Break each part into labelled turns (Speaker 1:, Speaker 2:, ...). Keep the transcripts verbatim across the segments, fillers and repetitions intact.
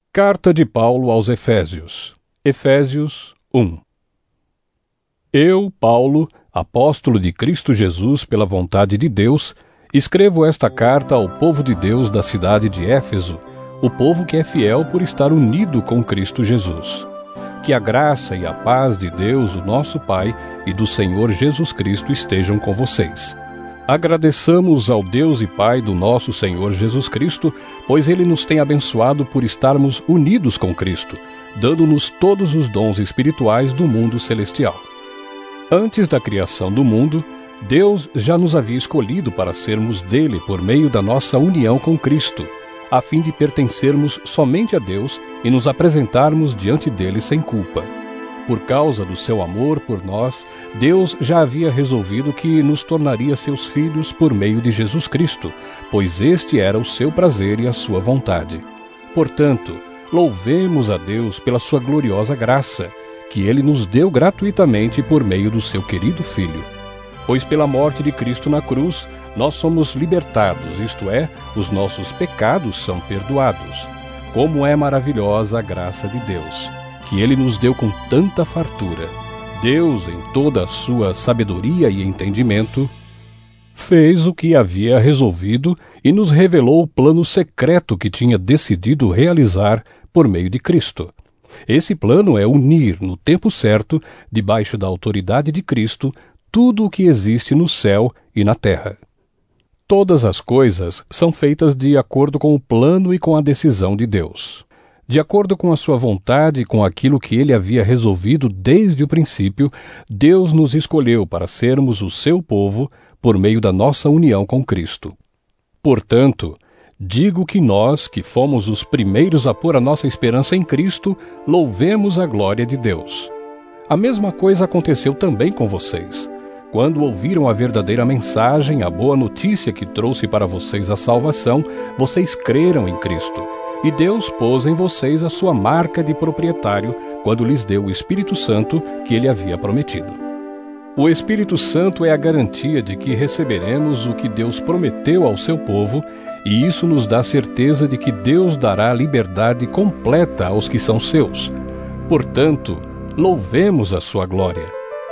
Speaker 1: Carta de Paulo aos Efésios. Efésios um. Eu, Paulo, apóstolo de Cristo Jesus pela vontade de Deus, escrevo esta carta ao povo de Deus da cidade de Éfeso, o povo que é fiel por estar unido com Cristo Jesus. Que a graça e a paz de Deus, o nosso Pai, e do Senhor Jesus Cristo estejam com vocês. Agradeçamos ao Deus e Pai do nosso Senhor Jesus Cristo, pois Ele nos tem abençoado por estarmos unidos com Cristo, dando-nos todos os dons espirituais do mundo celestial. Antes da criação do mundo, Deus já nos havia escolhido para sermos dele por meio da nossa união com Cristo, a fim de pertencermos somente a Deus e nos apresentarmos diante dele sem culpa. Por causa do seu amor por nós, Deus já havia resolvido que nos tornaria seus filhos por meio de Jesus Cristo, pois este era o seu prazer e a sua vontade. Portanto, louvemos a Deus pela sua gloriosa graça, que ele nos deu gratuitamente por meio do seu querido Filho. Pois pela morte de Cristo na cruz, nós somos libertados, isto é, os nossos pecados são perdoados. Como é maravilhosa a graça de Deus, que ele nos deu com tanta fartura. Deus, em toda a sua sabedoria e entendimento, fez o que havia resolvido e nos revelou o plano secreto que tinha decidido realizar por meio de Cristo. Esse plano é unir, no tempo certo, debaixo da autoridade de Cristo, tudo o que existe no céu e na terra. Todas as coisas são feitas de acordo com o plano e com a decisão de Deus. De acordo com a sua vontade e com aquilo que ele havia resolvido desde o princípio, Deus nos escolheu para sermos o seu povo por meio da nossa união com Cristo. Portanto, digo que nós, que fomos os primeiros a pôr a nossa esperança em Cristo, louvemos a glória de Deus. A mesma coisa aconteceu também com vocês. Quando ouviram a verdadeira mensagem, a boa notícia que trouxe para vocês a salvação, vocês creram em Cristo. E Deus pôs em vocês a sua marca de proprietário quando lhes deu o Espírito Santo que ele havia prometido. O Espírito Santo é a garantia de que receberemos o que Deus prometeu ao seu povo, e isso nos dá certeza de que Deus dará liberdade completa aos que são seus. Portanto, louvemos a sua glória.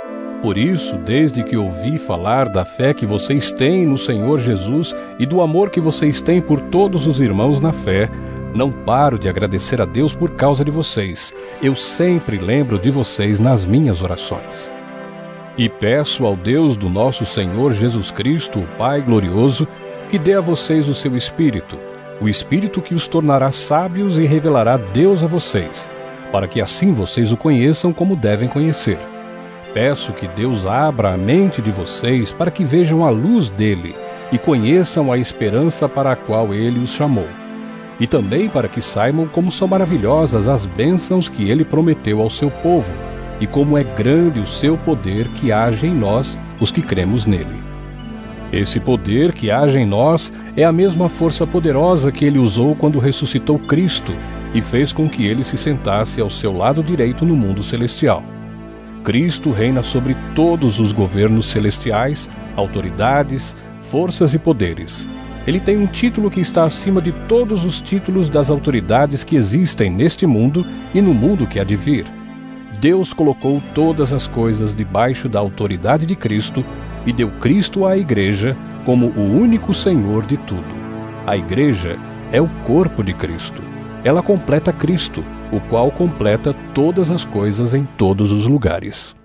Speaker 1: Por isso, desde que ouvi falar da fé que vocês têm no Senhor Jesus e do amor que vocês têm por todos os irmãos na fé, não paro de agradecer a Deus por causa de vocês. Eu sempre lembro de vocês nas minhas orações. E peço ao Deus do nosso Senhor Jesus Cristo, o Pai glorioso, que dê a vocês o seu Espírito, o Espírito que os tornará sábios e revelará Deus a vocês, para que assim vocês o conheçam como devem conhecer. Peço que Deus abra a mente de vocês para que vejam a luz dele e conheçam a esperança para a qual ele os chamou. E também para que saibam como são maravilhosas as bênçãos que ele prometeu ao seu povo, e como é grande o seu poder que age em nós, os que cremos nele. Esse poder que age em nós é a mesma força poderosa que ele usou quando ressuscitou Cristo e fez com que ele se sentasse ao seu lado direito no mundo celestial. Cristo reina sobre todos os governos celestiais, autoridades, forças e poderes. Ele tem um título que está acima de todos os títulos das autoridades que existem neste mundo e no mundo que há de vir. Deus colocou todas as coisas debaixo da autoridade de Cristo e deu Cristo à Igreja como o único Senhor de tudo. A Igreja é o corpo de Cristo. Ela completa Cristo, o qual completa todas as coisas em todos os lugares.